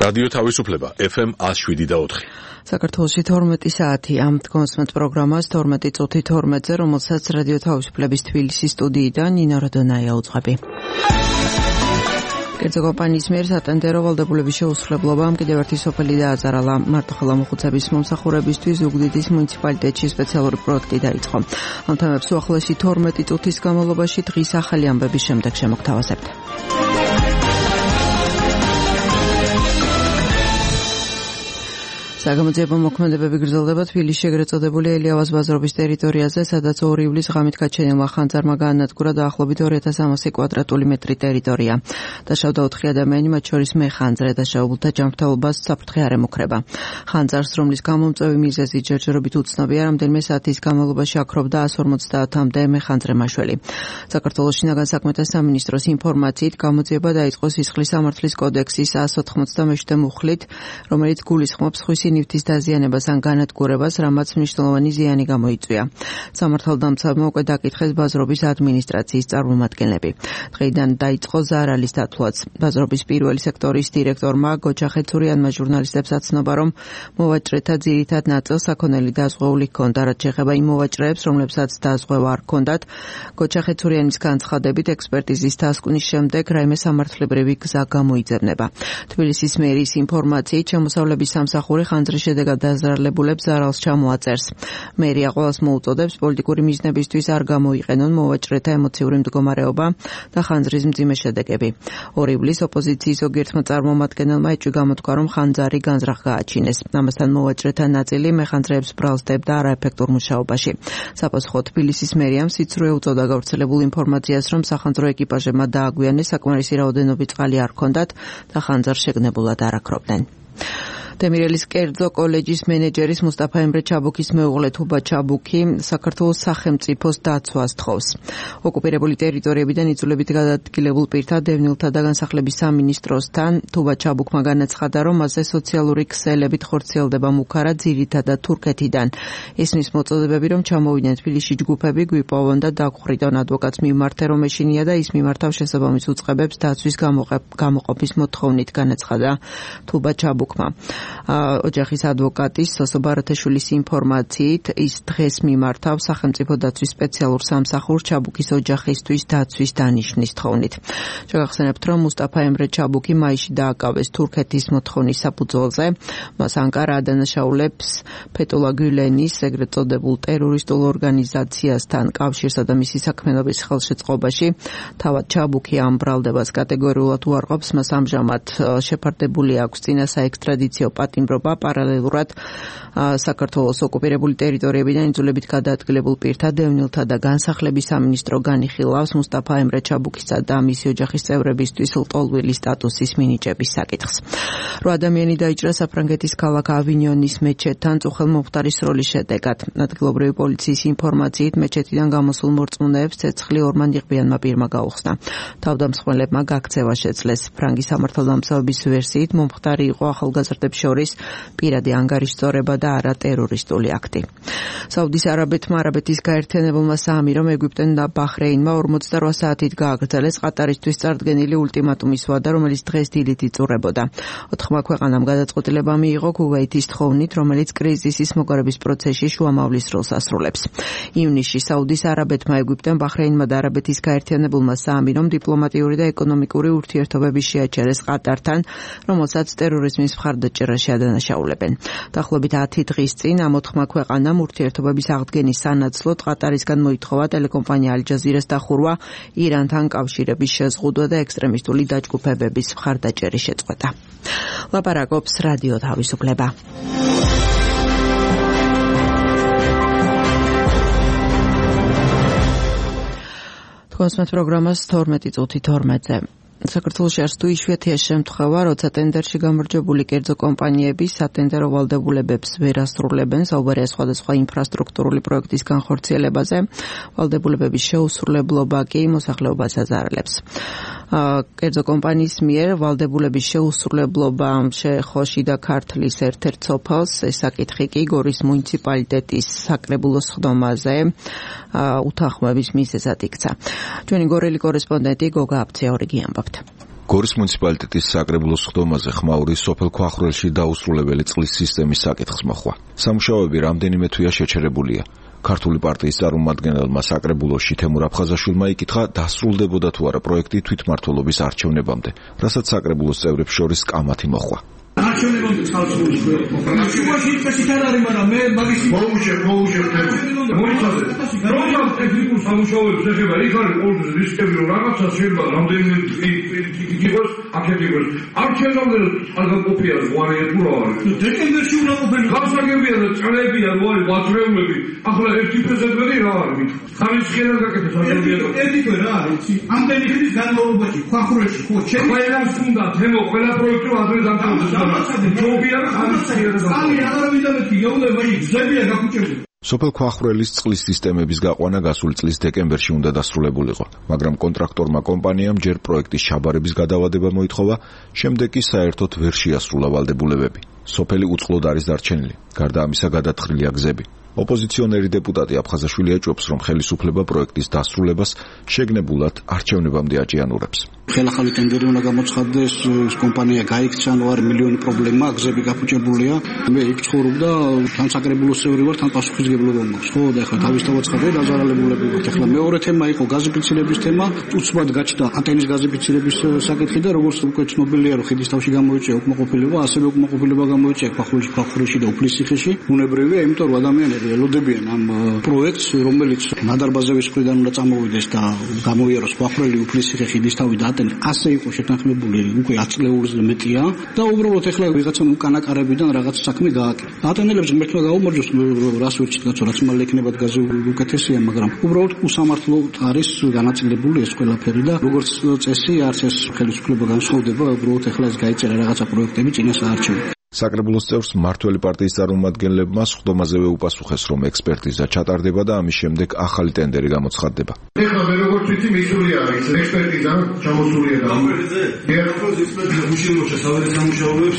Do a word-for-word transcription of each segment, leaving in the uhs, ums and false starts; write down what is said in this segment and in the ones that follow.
რადიო თავისუფლება ეფ ემ one oh seven და four. საქართველოში თორმეტი საათი ამ კონსმეთ პროგრამას თორმეტი წუთი თორმეტზე, რომელსაც რადიო თავისუფლების თბილისის სტუდიიდან ნინო როდონაია უძღვები. კერძო კომპანიის მიერ სატენდერო ვალდებულების შეუსრულებლობამ კიდევ ერთი სოფელი დააზარალა. მარტოხელა მოხუცების მომსახურებისთვის ზუგდიდის მუნიციპალიტეტში სპეციალური პროექტი დაიწყო. ამ თემებს უახლოესი თორმეტი წუთის განმავლობაში დღის ახალი ამბების შემდეგ შემოგთავაზებთ. საგამოძიებო მოქმედებები გრძელდება თბილისში ეგრეთ წოდებული ელიავას ბაზრობის ტერიტორიაზე, სადაც ორი ივლისს ღამით გაჩენილმა ხანძარმა გაანადგურა დაახლოებით ორი ათას სამასი კვადრატული მეტრი ტერიტორია. დაშავდა ოთხი ადამიანი, მათ შორის მეხანძრე, დაშავებულთა ჯანმრთელობას საფრთხე არ ემუქრება. ხანძარს, რომლის გამომწვევი მიზეზი ჯერჯერობით უცნობია, რამდენიმე საათის განმავლობაში აქრობდა one forty-მდე მეხანძრე მაშველი. საქართველოს შინაგან საქმეთა სამინისტროს ინფორმაციით გამოძიება დაიწყო სისხლის სამართლის კოდექსის one ninety-seven მუხლით, რომელიც გულისხმობს სხვისი ნივთის დაზიანებას ან განადგურებას, რამაც მნიშვნელოვანი ზიანი გამოიწვია. სამართალდამცავმა უკვე დაკითხეს ბაზრობის ადმინისტრაციის წარმომადგენლები. დღეიდან დაიწყო ზარალის დათვლაც. ბაზრობის პირველი სექტორის დირექტორმა გოჩა ხეცურიანმა ჟურნალისტებს აცნობა, რომ მოვაჭრეთა ძირითად ნაწილს საქონელი დაზღვეული ჰქონდა, რაც შეეხება იმ მოვაჭრეებს, რომლებსაც დაზღვევა არ ჰქონდათ. გოჩა ხეცურიანის განცხადებით, ექსპერტიზის დასკვნის შემდეგ რაიმე სამართლებრივი გზა გამოიძებნება. თბილისის მერის ინფორმაციით, შემოსავლების სამსახური ხანძრის შედეგად დაზარალებულებს ზარალს ჩამოაწერს. მერია ყველას მოუწოდებს პოლიტიკური მიზნებისთვის არ გამოიყენონ მოვაჭრეთა ემოციური მდგომარეობა და ხანძრის მძიმე შედეგები. ორი ივლისს ოპოზიციის ზოგიერთმა წარმომადგენელმა ეჭვი გამოთქვა, რომ ხანძარი განზრახ გააჩინეს. ამასთან მოვაჭრეთა ნაწილი მეხანძრეებს ბრალსდებდა არაეფექტურ მუშაობაში. საპასუხოდ თბილისის მერიამ სიცრუე უწოდა გავრცელებულ ინფორმაციას, რომ სახანძრო ეკიპაჟებმა დააგვიანეს, საკმარისი რაოდენობით წყალი არ ჰქონდათ და ხანძარს შეგნებულად არ აქრობდნენ. დემირელის კერძო კოლეჯის მენეჯერის მუსტაფა ემრე ჩაბუქის მეუღლე თუბა ჩაბუქი საქართველოს სახელმწიფოს დაცვას თხოვს. ოკუპირებული ტერიტორიებიდან იძულებით გადაადგილებულ პირთა დევნილთა და განსახლების სამინისტროსთან თუბა ჩაბუქმა განაცხადა, რომ მასზე სოციალური ქსელებით ხორციელდება მუქარა ძირითადად თურქეთიდან. ისმის მოწოდებები, რომ ჩამოვიდნენ თბილისში ჯგუფები, გვიპოვონ და დაგხვირდონ ადვოკატს მიმართე, რომ ეშინია და ის მიმართავს შესაბამის უწყებებს დაცვის გამოყოფის მოთხოვნით, განაცხადა თუბა ჩაბუქმა. ოჯახის ადვოკატის სოსო ბარათაშვილის ინფორმაციით, ის დღეს მიმართავს სახელმწიფო დაცვის სპეციალურ სამსახურს ჩაბუქის ოჯახისთვის დაცვის დანიშვნის თხოვნით. შეგახსენებთ, რომ მუსტაფა ემრე ჩაბუქი მაისში დააკავეს თურქეთის მოთხოვნის საფუძველზე. მას ანკარა ადანაშაულებს ფეტულა გულენის ეგრეთ წოდებულ ტერორისტულ ორგანიზაციასთან კავშირსა და მისი საქმიანობის ხელშეწყობაში. თავად ჩაბუქი ამ ბრალდებას კატეგორიულად უარყოფს, მას ამჟამად შეფარდებული აქვს წინა საექსტრადიციო პატიმრობა. პარალელურად საქართველოს ოკუპირებული ტერიტორიებიდან იძულებით გადაადგილებულ პირთა დევნილთა და განსახლების სამინისტრო განიხილავს მუსტაფა ემრე ჩაბუქისა და მისი ოჯახის წევრებისთვის ლტოლვილი სტატუსის მინიჭების საკითხს. რვა ადამიანი დაიჭრა საფრანგეთის ქალაქ ავინიონის მეჩეთთან წუხელ მომხდარის როლის შედეგად. ადგილობრივი პოლიციის ინფორმაციით, მეჩეთიდან გამოსულ მორწმუნეებს ცეცხლი ორმა ნიღბიანმა პირმა გაუხსნა. თავდამსხმელებმა გაქცევა შეძლეს. ფრანგის სამართალდამცავების ვერსიით, მომხდარი იყო ახალგაზრდებს შორის პირადი ანგარიშწორება და არა ტერორისტული აქტი. საუდის არაბეთმა არაბეთის გაერთიანებულმა საამირომ ეგვიპტემ და ბაჰრეინმა ორმოცდარვა საათით გააგრძელეს ყატარისთვის წარდგენილი ულტიმატუმის ვადა, რომელიც დღეს დილით იწურებოდა. ოთხმა ქვეყანამ გადაწყვეტილება მიიღო ქუვეითის თხოვნით, რომელიც კრიზისის მოგარების პროცესში შუამავლის როლს ასრულებს. ივნისში საუდის არაბეთმა, ეგვიპტემ, ბაჰრეინმა და არაბეთის გაერთიანებულმა საამირომ დიპლომატიური და ეკონომიკური ურთიერთობები შეაჩერეს ყატართან, რომელსაც ტერორიზმის მხარდაჭერაში ადანაშაულებენ. დაახლოებით ათი დღის წინ ამ ოთხმა ქვეყანამ ურთიერთობების აღდგენის სანაცვლოდ ყატარისგან მოითხოვა ტელეკომპანია ალ-ჯაზირას დახურვა, ირანთან კავშირების შეზღუდვა და ექსტრემისტული დაჯგუფებების მხარდაჭერის შეწყვეტა. ლაპარაკობს რადიო თავისუფლება. თქვენს პროგრამას თორმეტი წუთი თორმეტზე. საქართველოში არც თუ იშვიათია შემთხვევა, როცა ტენდერში გამარჯვებული კერძო კომპანიები სატენდერო ვალდებულებებს ვერ ასრულებენ, საუბარია სხვადასხვა ინფრასტრუქტურული პროექტის განხორციელებაზე, ვალდებულებების შეუსრულებლობა კი მოსახლეობას აზარალებს. კერძო კომპანიის მიერ ვალდებულების შეუსრულებლობა შეეხო შიდა ქართლის ერთ-ერთ სოფელს, ეს საკითხი კი გორის მუნიციპალიტეტის საკრებულო სხდომაზე უთანხმოების მიზეზად იქცა. ჩვენი გორელი კორესპონდენტი გოგა აბცეორიგი ამბობთ. გორის მუნიციპალიტეტის საკრებულოს ხდომაზე ხმაური სოფელ ქვახრველში დაუსრულებელი წყლის სისტემის საკითხს მოხვა. სამუშაოები რამდენიმე თვეა შეჩერებულია. ქართული პარტიის წარმომადგენელმა საკრებულოში თემურ აფხაზაშვილმა იკითხა, დასრულდებოდა თუ არა პროექტი თვითმმართველობის არჩევნებამდე, რასაც საკრებულოს წევრებს შორის კამათი მოხვა. არჩევნებამდე წყალწმულის შუაში წესით არ არის, მაგრამ მე მაგის მოუშევ, მოუშევ მოიცადე. პროგრამ ტექნიკურ სამუშაოებს ეხება, იქ არის ყოველთვის რისკები, რომ რაღაცა შეიძლება რამდენიმე იყოს, აქეთ იყოს. არჩევნამდე წყალგამყოფია ზღვარი თუ რა არის. დეკემბერში უნდა ყოფილიყო. გასაგებია და წლებია რო არის ვაჭრეულები. ახლა ერთი პრეზიდენტი რა არის? ხარისხიან გაკეთეს არჩევნები. ერთი თვე რა არის? ამდენი ხნის განმავლობაში ქვახრველში ხო ჩემი ყველას უნდა თემო ყველა პროექტი ადრე დამთავრდეს. სოფელ ქვახრველის წყლის სისტემების გაყვანა გასული წლის დეკემბერში უნდა დასრულებულიყო, მაგრამ კონტრაქტორმა კომპანიამ ჯერ პროექტის ჩაბარების გადავადება მოითხოვა, შემდეგ კი საერთოდ ვერ შეასრულა ვალდებულებები. სოფელი უწყლოდ არის დარჩენილი, გარდა ამისა გადათხრილია გზები. ოპოზიციონერი დეპუტატი აფხაზაშვილი აჭობს, რომ ხელისუფლება პროექტის დასრულებას შეგნებულად არჩევნებამდე აჭიანურებს. ხელახალი ტენდერი უნდა გამოცხადდეს, კომპანია გაიქცა, ნუ არ მილიონი პრობლემა, გზები გაფუჭებულია. მე იქ ცხოვრობდა, თან საკრებულოს წევრი ვარ, თან პასუხისმგებლობა მაქვს. ხო, და ეხლა თავისთავად დაზარალებულები ვართ. ეხლა მეორე თემა იყო გაზიფიცირების თემა, უცბად გაჩნდა ანტენის გაზიფიცირების საკითხი და როგორც უკვე ცნობილია, რომ ხიდის თავში გამოიწვია უკმაყოფილება, ასევე უკმაყოფილება გამოიწვია ქვახრველში, ქვახრველში და უფლისციხეში. უნებრივია, იმიტომ რომ ადამიანები ელოდებიან ამ პროექტს, რომელიც ნადარბაზების მხრიდან უნდა წამოვიდეს და გამოიაროს ქვახრელი, უფლისციხე, ხიდის თავი და ასე იყო შეთანხმებული უკვე ათი წლეულზე მეტია და უბრალოდ ეხლა ვიღაცამ უკანაკარებიდან რაღაც საქმე გააკეთა. ატენელებს მერქნა გაუმარჯოს, რას ვერ ჩიტკაც, რაც მალე ექნებათ გაზი უკეთესია, მაგრამ უბრალოდ უსამართლო არის განაწილებული ეს ყველაფერი და როგორც წესი არც ეს ხელისუფლება განსხვავდება, უბრალოდ ეხლა ეს გაიწერა რაღაცა პროექტები წინას აარჩევს. საკრებულოს წევრს მმართველი პარტიის წარმომადგენლებმა ხდომაზევე უპასუხეს, რომ ექსპერტიზა ჩატარდება და ამის შემდეგ ახალი ტენდერი გამოცხადდება. ეხლა მე როგორც ვიცი, მისული არის ექსპერტიზა ჩამოსულია და ამერზე ერთხელ ექსპერტიზა უშუალოდ საერთოდ სამუშაოებს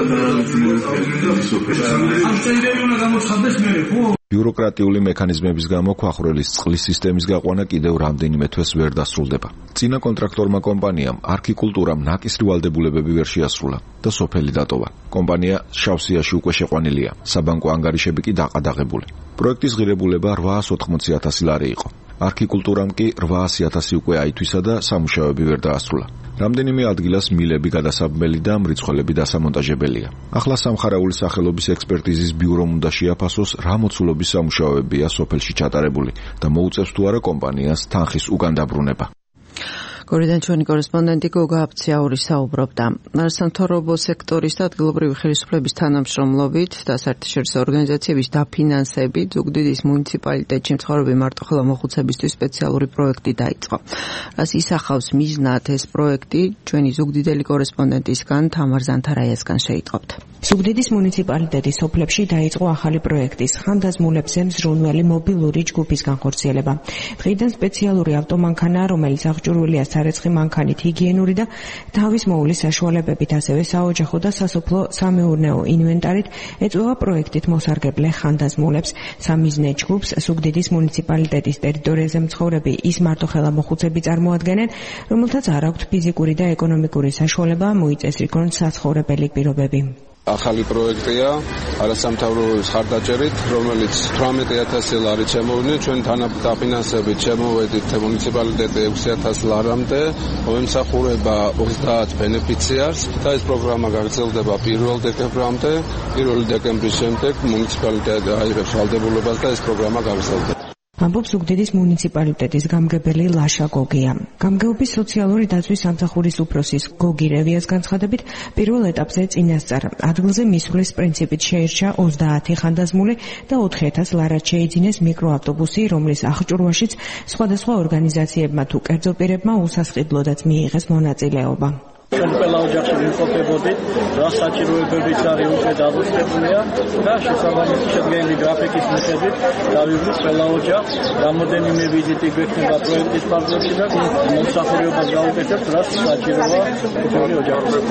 ამ ტენდერი უნდა გამოცხადდეს მე, ხო? ბიუროკრატიული მექანიზმების გამო ქვახრველის წყლის სისტემის გაყვანა კიდევ რამდენიმე თვეს ვერ დასრულდება. წინა კონტრაქტორმა კომპანიამ არქიკულტურამ ნაკისრი ვალდებულებები ვერ შეასრულა და სოფელი დატოვა. კომპანია შავსიაში უკვე შეყვანილია, საბანკო ანგარიშები კი დაყადაღებული. პროექტის ღირებულება რვაას ოთხმოცი ათასი ლარი იყო. არქიკულტურამ კი რვაასი ათასი უკვე აითვისა და სამუშაოები ვერ დაასრულა. რამდენიმე ადგილას მილები გადასაბმელი და მრიცხველები დასამონტაჟებელია. ახლა სამხარაული სახელობის ექსპერტიზის ბიურომ უნდა შეაფასოს, რა მოცულობის სამუშაოებია სოფელში ჩატარებული და მოუწევს თუ არა კომპანიას თანხის უკან დაბრუნება. გორიდან ჩვენი კორესპონდენტი გოგა აფციაური საუბრობდა. სამთავრობო სექტორის და ადგილობრივი ხელისუფლების თანამშრომლობით და საერთაშორისო ორგანიზაციების დაფინანსებით ზუგდიდის მუნიციპალიტეტში მცხოვრები მარტოხელა მოხუცებისთვის სპეციალური პროექტი დაიწყო. რას ისახავს მიზნად ეს პროექტი, ჩვენი ზუგდიდელი კორესპონდენტისგან თამარ ზანთარაიასგან შეიტყობთ. ზუგდიდის მუნიციპალიტეტის სოფლებში დაიწყო ახალი პროექტის ხანდაზმულებზე მზრუნველი მობილური ჯგუფის განხორციელება. დღიდან სპეციალური ავტომანქანა, რომელიც აღჭურვილია სარეცხი მანქანით, ჰიგიენური და თავის მოულის საშუალებებით, ასევე საოჯახო და სასოფლო სამეურნეო ინვენტარით ეწევა პროექტით მოსარგებლე ხანდაზმულებს. სამიზნე ჯგუფს ზუგდიდის მუნიციპალიტეტის ტერიტორიაზე მცხოვრები ის მარტოხელა მოხუცები წარმოადგენენ, რომელთაც არ აქვთ ფიზიკური და ეკონომიკური საშუალება მოიწესრიგონ საცხოვრებელი პირობები. ახალი პროექტია არასამთავრობოების ხარდაჭერით, რომელიც თვრამეტი ათასი ლარი შემოვიდა, ჩვენ თანადაფინანსებით შემოვედით მუნიციპალიტეტი ექვსი ათასი ლარამდე, ემსახურება ოცდაათ ბენეფიციარს და ეს პროგრამა გაგრძელდება პირველ დეკემბრამდე. პირველი დეკემბრის შემდეგ მუნიციპალიტეტი აიღებს ვალდებულებას და ეს პროგრამა გაგრძელდება. ამბობს ზუგდიდის მუნიციპალიტეტის გამგებელი ლაშა გოგია. გამგეობის სოციალური დაცვის სამსახურის უფროსის გოგი რევიას განცხადებით, პირველ ეტაპზე წინასწარ ადგილზე მისვლის პრინციპით შეირჩა ოცდაათი ხანდაზმული და ოთხი ათასი ლარად შეიძინეს მიკროავტობუსი, რომლის აღჭურვაშიც სხვადასხვა ორგანიზაციებმა თუ კერძო პირებმა უსასყიდლოდაც მიიღეს მონაწილეობა. ჩვენ ყველა ოჯახში ვიმყოფებოდით, რა საჭიროებებიც არის უკვე დაბოჭებულია და შესაბამისი შედგენილი გრაფიკის მიხედვით დავივლით ყველა ოჯახს, რამოდენიმე ვიზიტი გვექნება პროექტის ფარგლებში და მომსახურებას გავუკეთებთ, რაც საჭიროა მთელი ოჯახის.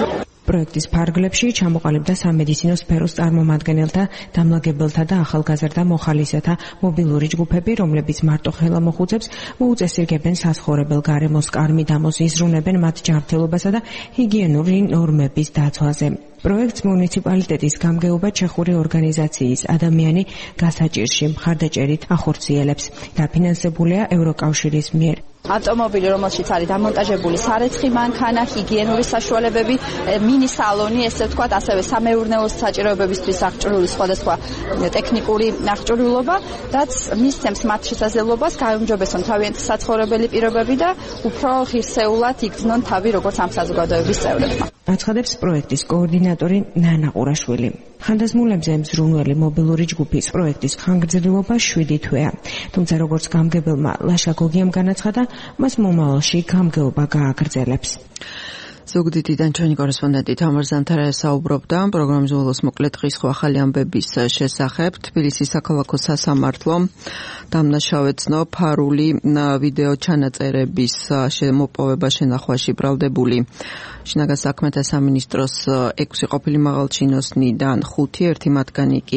პროექტის ფარგლებში ჩამოყალიბდა სამედიცინო სფეროს წარმომადგენელთა, დამლაგებელთა და ახალგაზრდა მოხალისეთა მობილური ჯგუფები, რომლებიც მარტო ხელამოხუცებს მოუწესრიგებენ საცხოვრებელ გარემოს კარ-მიდამოს, იზრუნებენ მათ ჯანმრთელობასა და ჰიგიენური ნორმების დაცვაზე. პროექტს მუნიციპალიტეტის გამგეობა ჩეხური ორგანიზაციის ადამიანი გასაჭირში მხარდაჭერით ახორციელებს. დაფინანსებულია ევროკავშირის მიერ. ავტომობილი, რომელშიც არის დამონტაჟებული სარეცხი მანქანა, ჰიგიენური საშუალებები, მინი სალონი, ესე ვთქვათ, ასევე სამეურნეო საჭიროებებისთვის აღჭურვილი სხვადასხვა ტექნიკური აღჭურვილობა, რაც მისცემს მათ შესაძლებლობას გაუმჯობესონ თავიანთი საცხოვრებელი პირობები და უფრო ღირსეულად იგრძნონ თავი როგორც ამ საზოგადოების წევრებმა. აცხადებს პროექტის კოორდინატორი ნანა ყურაშვილი. ხანდაზმულებზე მზრუნველი მობილური ჯგუფის პროექტის ხანგრძლივობა შვიდი თვეა. თუმცა როგორც გამგებელმა ლაშა გოგიამ განაცხადა, მას მომავალში გამგეობა გააგრძელებს. ზუგდიდიდან ჩვენი კორესპონდენტი თამარ ზანთარა საუბრობდა პროგრამის ბოლოს მოკლე დღის ახალი ამბების შესახებ. თბილისის საქალაქო სასამართლო დამნაშავეცნო ფარული ვიდეო ჩანაწერების შემოპოვება შენახვაში ბრალდებული შინაგან საქმეთა სამინისტროს ექვსი ყოფილი მაღალჩინოსნიდან ხუთი, ერთი მათგანი კი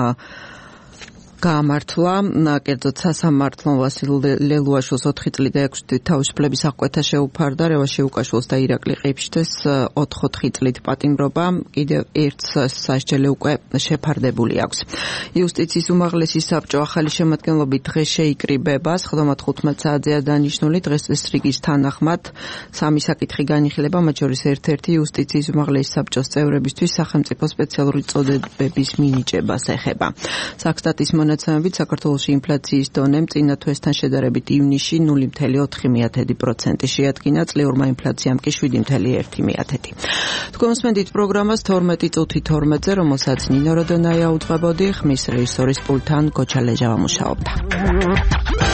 გაამართლა. კერძოდ სასამართლომ ვასილ ლელუაშვილს ოთხი წელი და ექვსი თვით თავისუფლების აღკვეთა შეუფარდა, რევას შეუკაშვილს და ირაკლი ყიფშთეს ოთხ-ოთხი წლით პატიმრობა, კიდევ ერთს სასჯელი უკვე შეფარდებული აქვს. იუსტიციის უმაღლესი საბჭო ახალი შემადგენლობით დღეს შეიკრიბება, სხდომა თხუთმეტ საათზეა დანიშნული. დღეს წესრიგის თანახმად სამი საკითხი განიხილება, მათ შორის ერთ-ერთი იუსტიციის უმაღლესი საბჭოს წევრებისთვის სახელმწიფო სპეციალური წოდებების მინიჭებას ეხება. საქსტატის მონაცემებით საქართველოში ინფლაციის დონე წინა თვესთან შედარებით ივნისში ნული ფاصლე ოთხი პროცენტი შეადგინა, წლიურმა ინფლაციამ კი შვიდი ფاصლე ერთი პროცენტი. თქვენ მოსმენთ პროგრამას თორმეტი წუთი თორმეტზე, რომელსაც ნინო როდონაია უძღვებოდი, ხმის რეჟისორის პულტთან გოჩა ლეჟავა მუშაობდა.